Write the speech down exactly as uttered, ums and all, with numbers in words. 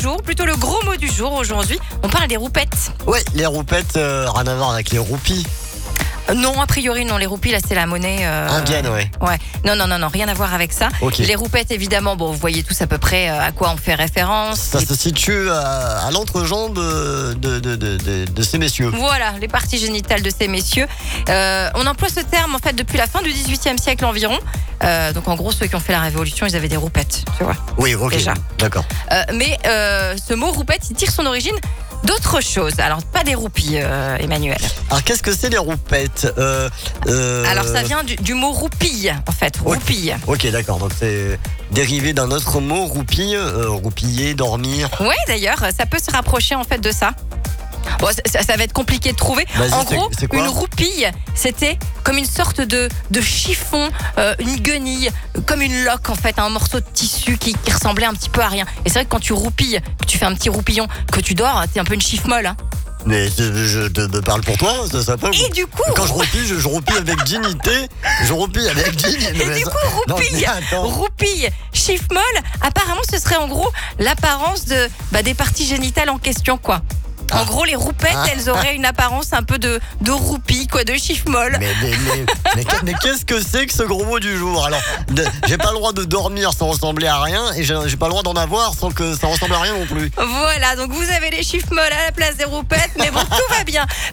jour, plutôt le gros mot du jour aujourd'hui. On parle des roupettes. Ouais, les roupettes, euh, rien à voir avec les roupies. Euh, non, a priori, non. Les roupies, là, c'est la monnaie. Euh, Indienne, ouais. Ouais. Non, non, non, non, rien à voir avec ça. Ok. Les roupettes, évidemment, bon, vous voyez tous à peu près euh, à quoi on fait référence. Ça Les- se situe à, à l'entrejambe de, de, de, de, de ces messieurs. Voilà, les parties génitales de ces messieurs. Euh, on emploie ce terme, en fait, depuis la fin du dix-huitième siècle environ. Euh, donc, en gros, ceux qui ont fait la Révolution, ils avaient des roupettes, tu vois. Oui, ok. Déjà. D'accord. Euh, mais euh, ce mot roupette, il tire son origine d'autres choses. Alors, pas des roupies, euh, Emmanuel. Alors, qu'est-ce que c'est les roupettes euh, euh, Alors, ça vient du, du mot roupille, en fait. Oui. Roupille. Ok, d'accord. Donc, c'est dérivé d'un autre mot, roupille, euh, roupiller, dormir. Ouais, d'ailleurs, ça peut se rapprocher, en fait, de ça. Bon, ça, ça va être compliqué de trouver. Vas-y, En c'est- gros, c'est quoi une roupille, c'était comme une sorte de, de chiffon, euh, une guenille, comme une loque en fait, un morceau de tissu qui, qui ressemblait un petit peu à rien. Et c'est vrai que quand tu roupilles, que tu fais un petit roupillon, que tu dors, t'es un peu une chiffre molle. Hein. Mais je, je te, te parle pour toi, ça, ça peut. Et du coup, Quand je roupille, je, je roupille avec dignité. Je roupille avec dignité. et du coup, Non, roupille, mais attends. roupille, chiffre molle, apparemment ce serait en gros l'apparence de, bah, des parties génitales en question quoi. En Ah. gros, les roupettes, Ah. elles auraient une apparence un peu de, de roupie, quoi, de chiffre molle. Mais, mais, mais, mais, qu'est- mais qu'est-ce que c'est que ce gros mot du jour? Alors, de- j'ai pas le droit de dormir sans ressembler à rien et j'ai j'ai pas le droit d'en avoir sans que ça ressemble à rien non plus. Voilà, donc vous avez les chiffres molles à la place des roupettes, mais bon, tout va bien.